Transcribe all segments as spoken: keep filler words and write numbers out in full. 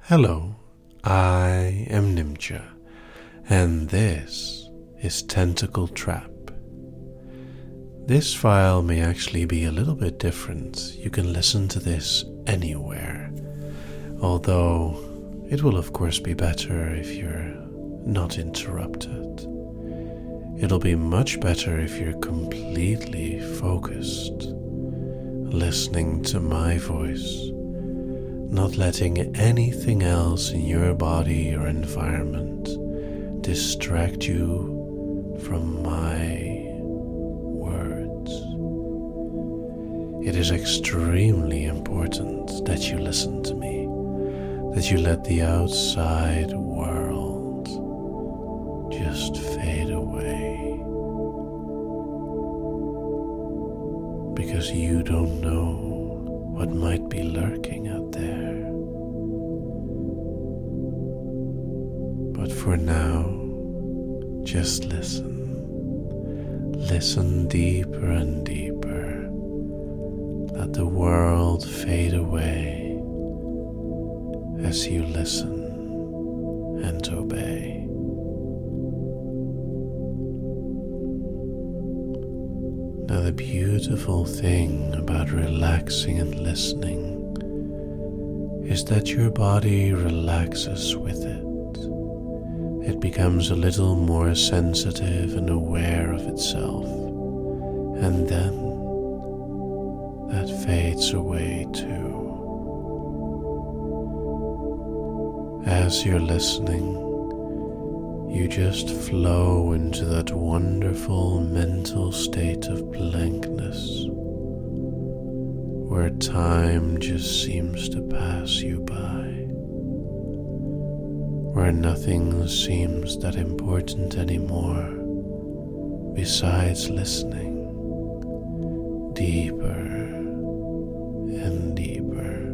Hello, I am Nimcha, and this is Tentacle Trap. This file may actually be a little bit different. You can listen to this anywhere, although it will of course be better if you're not interrupted. It'll be much better if you're completely focused, listening to my voice, not letting anything else in your body or environment distract you from my words. It is extremely important that you listen to me, that you let the outside world just fade away, because you don't know what might be lurking out there. But for now, just listen. Listen deeper and deeper. Let the world fade away as you listen and obey. Now, the beautiful thing about relaxing and listening is that your body relaxes with it. It becomes a little more sensitive and aware of itself, and then that fades away too. As you're listening, you just flow into that wonderful mental state of blankness, where time just seems to pass you by, where nothing seems that important anymore besides listening deeper and deeper.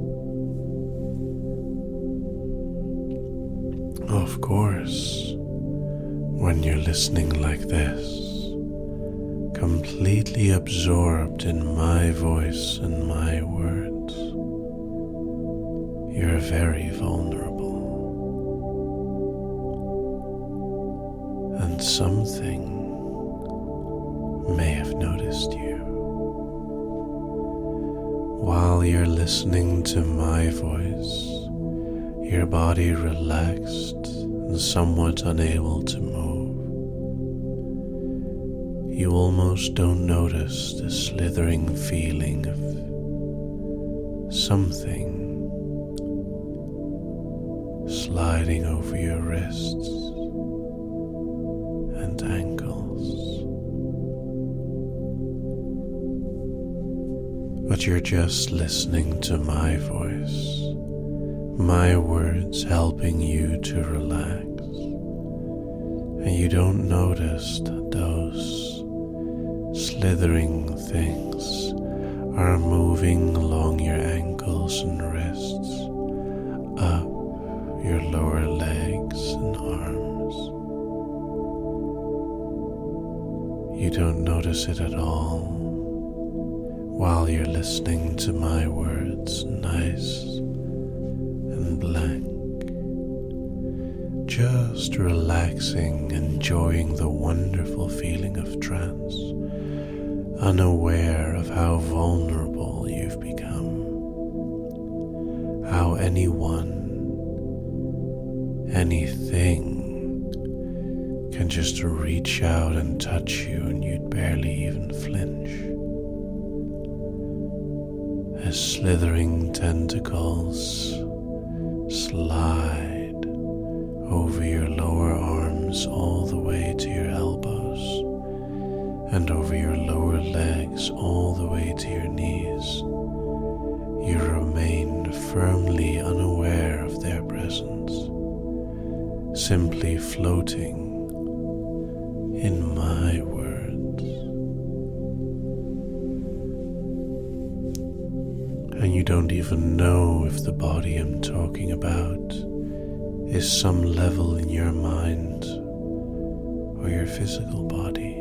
Of course, when you're listening like this, completely absorbed in my voice and my words, you're very vulnerable. And something may have noticed you. While you're listening to my voice, your body relaxed and somewhat unable to move. You almost don't notice the slithering feeling of something sliding over your wrists and ankles. But you're just listening to my voice, my words helping you to relax, and you don't notice that those slithering things are moving along your ankles and wrists, up your lower legs and arms. You don't notice it at all while you're listening to my words, nice and blank, just relaxing, enjoying the wonderful feeling of trance, unaware of how vulnerable you've become, how anyone, anything can just reach out and touch you and you'd barely even flinch. As slithering tentacles slide over your lower arms all the way to your elbows, and over your lower legs all the way to your knees, you remain firmly unaware of their presence, simply floating in my words. And you don't even know if the body I'm talking about is some level in your mind or your physical body.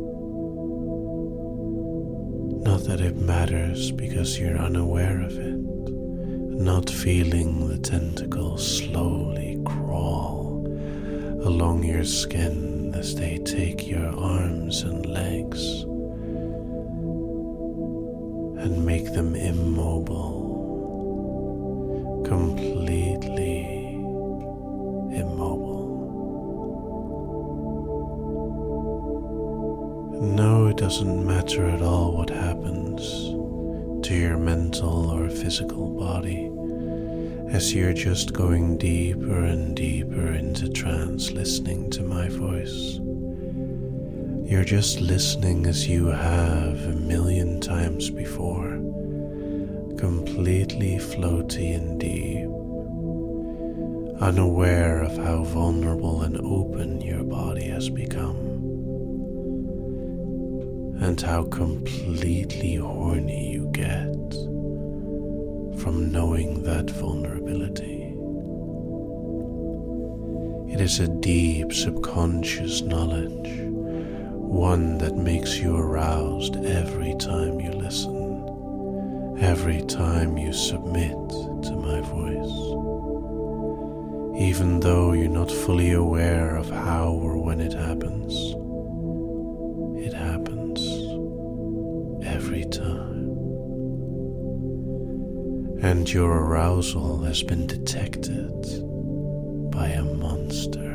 Not that it matters, because you're unaware of it, not feeling the tentacle slowly crawl along your skin as they take your arms and legs and make them immobile, completely immobile. No, it doesn't matter at all what happens to your mental or physical body as you're just going deeper and deeper into trance, listening to my voice. You're just listening as you have a million times before, completely floaty and deep, unaware of how vulnerable and open your body has become, and how completely horny you get from knowing that vulnerability. It is a deep subconscious knowledge, one that makes you aroused every time you listen, every time you submit to my voice. Even though you're not fully aware of how or when it happens, it happens every time. And your arousal has been detected by a monster.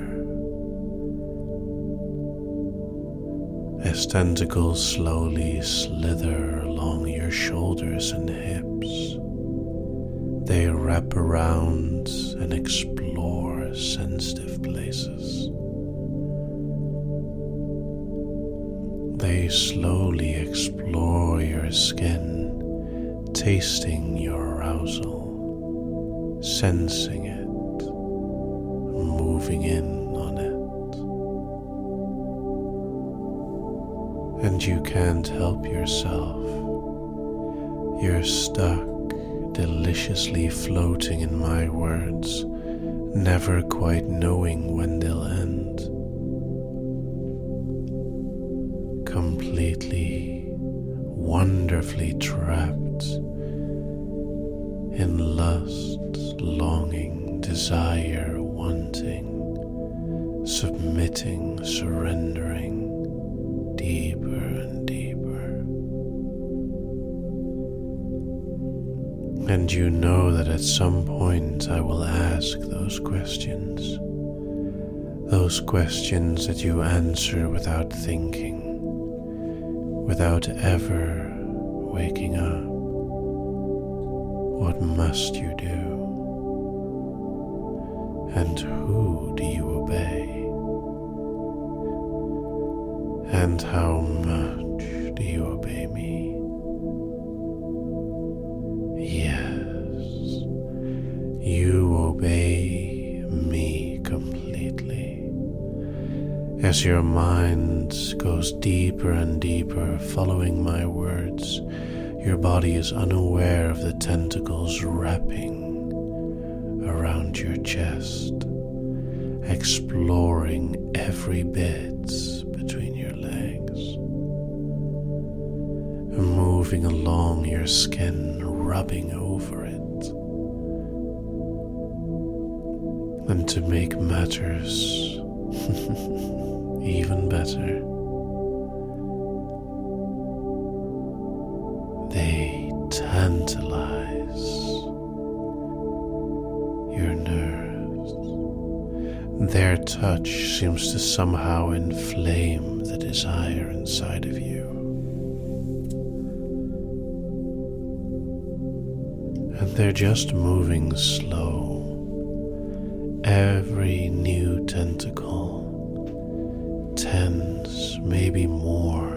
As tentacles slowly slither along your shoulders and hips, they wrap around and explore sensitive places. They slowly explore your skin, tasting your arousal, sensing it, moving in on it. And you can't help yourself. You're stuck, deliciously floating in my words, never quite knowing when they'll end. Completely, wonderfully trapped in lust, longing, desire, wanting, submitting, surrendering, deeper and deeper. And you know that at some point I will ask those questions, those questions that you answer without thinking, without ever waking up. What must you do? And who do you obey? And how much do you obey me? Yes, you obey me completely. As your mind goes deeper and deeper, following my words, your body is unaware of the tentacles wrapping around your chest, exploring every bit between your legs, and moving along your skin, rubbing over it. And to make matters even better, they tantalize your nerves. Their touch seems to somehow inflame the desire inside of you. And they're just moving slow. Every new tentacle, tens, maybe more,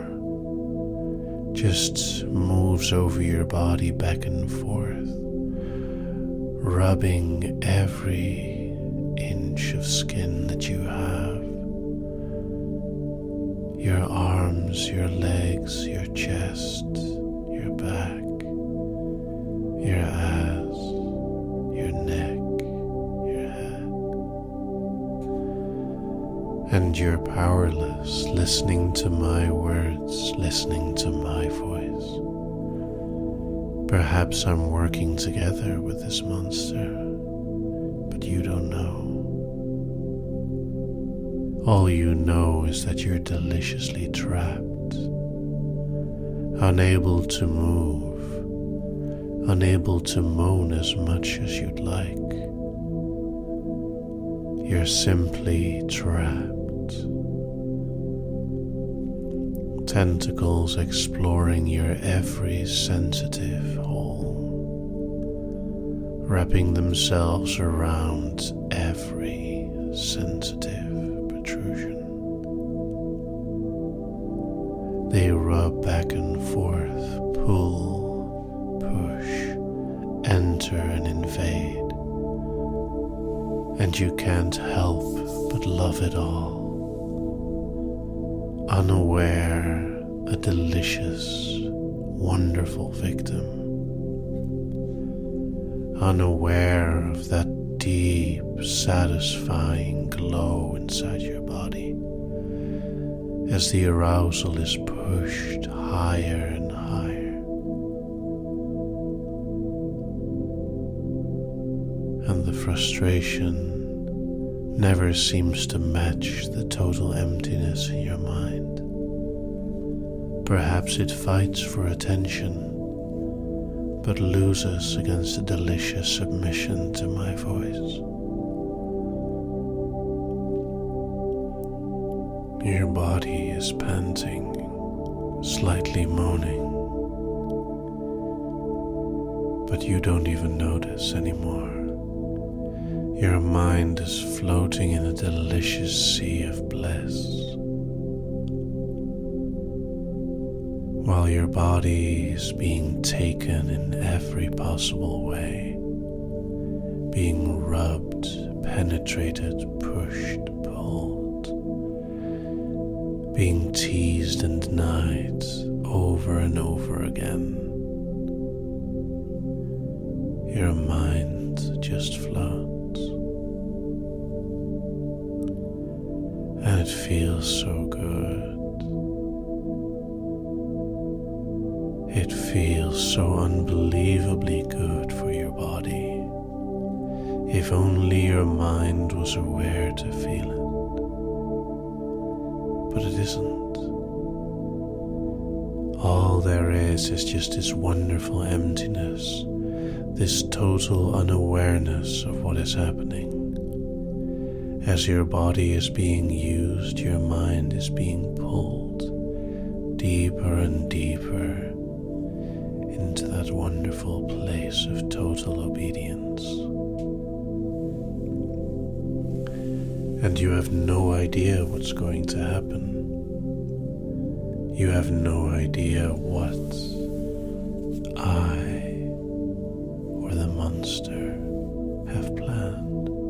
just moves over your body back and forth, rubbing every inch of skin that you have. Your arms, your legs, your chest, your back, your ass, your neck, your head. And you're powerless, listening to my words, listening to my voice. Perhaps I'm working together with this monster, but you don't All you know is that you're deliciously trapped, unable to move, unable to moan as much as you'd like. You're simply trapped. Tentacles exploring your every sensitive hole, wrapping themselves around every sensitive protrusion. They rub back and forth, pull, push, enter and invade. And you can't help but love it all, unaware, a delicious, wonderful victim, unaware of that deep, satisfying glow inside your body as the arousal is pushed higher and higher. And the frustration never seems to match the total emptiness in your mind. Perhaps it fights for attention, but loses against the delicious submission to my voice. Your body is panting, slightly moaning, but you don't even notice anymore. Your mind is floating in a delicious sea of bliss, while your body is being taken in every possible way, being rubbed, penetrated, pushed, pulled, being teased and denied over and over again. Your mind just floats. And it feels so good. It feels so unbelievably good for your body. If only your mind was aware to feel it. But it isn't. All there is is just this wonderful emptiness, this total unawareness of what is happening. As your body is being used, your mind is being pulled deeper and deeper into that wonderful place of total obedience. And you have no idea what's going to happen. You have no idea what I or the monster have planned.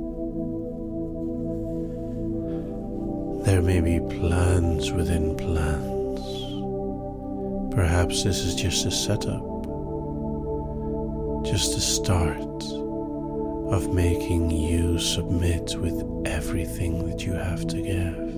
There may be plans within plans. Perhaps this is just a setup, just a start of making you submit with everything that you have to give.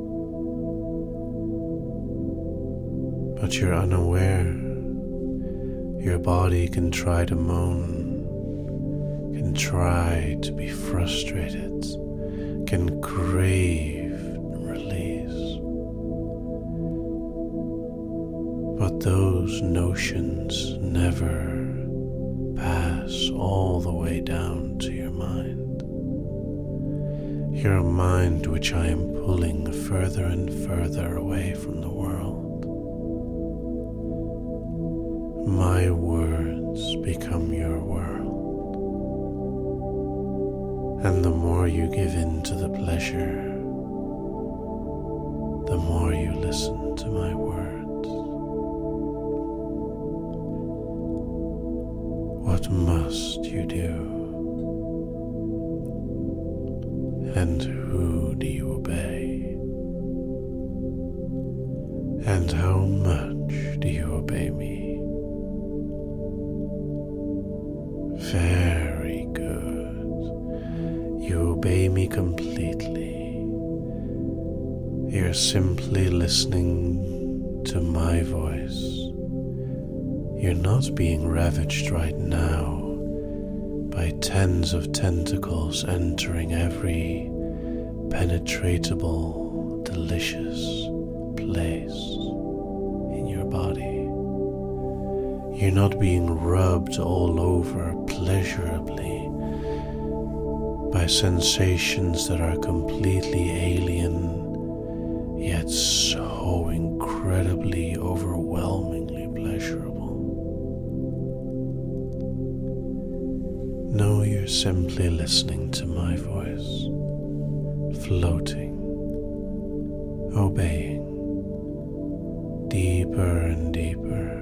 But you're unaware. Your body can try to moan, can try to be frustrated, can crave release. But those notions never pass all the way down to your mind. Your mind, which I am pulling further and further away from the world. My words become your world. And the more you give in to the pleasure, the more you listen to my words. What must you do? And who do you obey? And how much do you obey me? Very good. You obey me completely. You're simply listening to my voice. You're not being ravaged right now by tens of tentacles entering every penetratable, delicious place in your body. You're not being rubbed all over pleasurably by sensations that are completely alien, yet so incredibly, overwhelmingly pleasurable. No, you're simply listening to my voice, floating, obeying, deeper and deeper.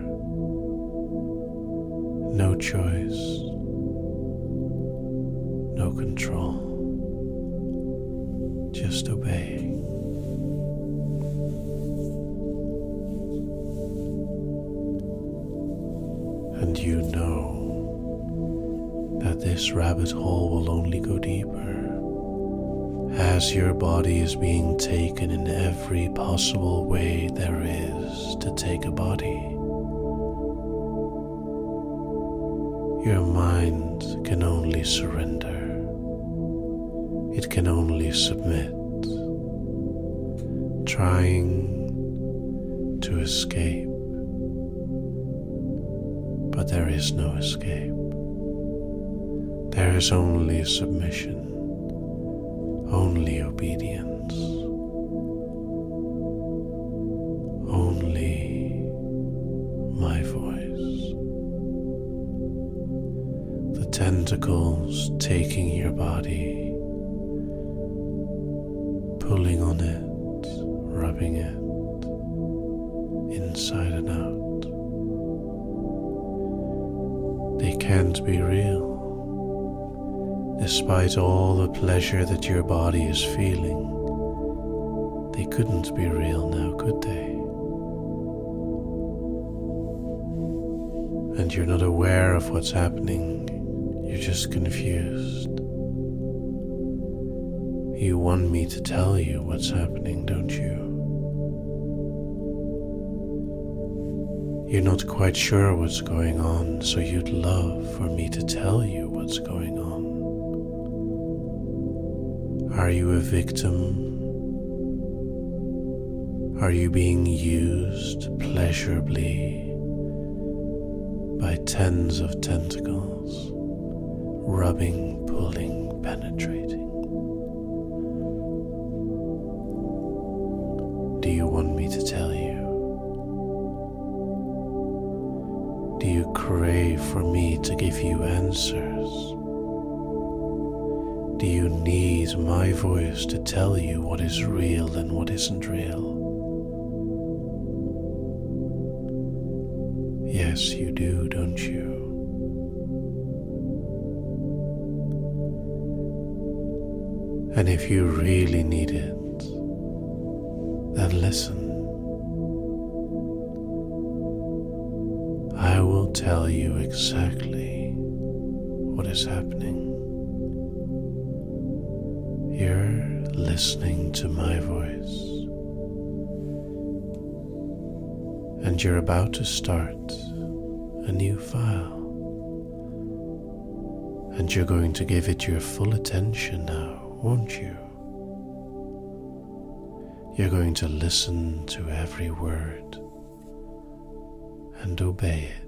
No choice, no control, just obeying. And you know that this rabbit hole will only go deeper as your body is being taken in every possible way there is to take a body. Your mind can only surrender. It can only submit, trying to escape. But there is no escape. There is only submission, only obedience, only my voice. The tentacles taking your body, pulling on it, rubbing it, inside and out. They can't be real. Despite all the pleasure that your body is feeling, they couldn't be real now, could they? And you're not aware of what's happening, you're just confused. You want me to tell you what's happening, don't you? You're not quite sure what's going on, so you'd love for me to tell you what's going on. Are you a victim? Are you being used pleasurably by tens of tentacles, rubbing, pulling, penetrating? Do you want me to tell you? Do you crave for me to give you answers? Do you need my voice to tell you what is real and what isn't real? Yes, you do, don't you? And if you really need it, then listen. I will tell you exactly what is happening. You're listening to my voice, and you're about to start a new file, and you're going to give it your full attention now, won't you? You're going to listen to every word and obey it.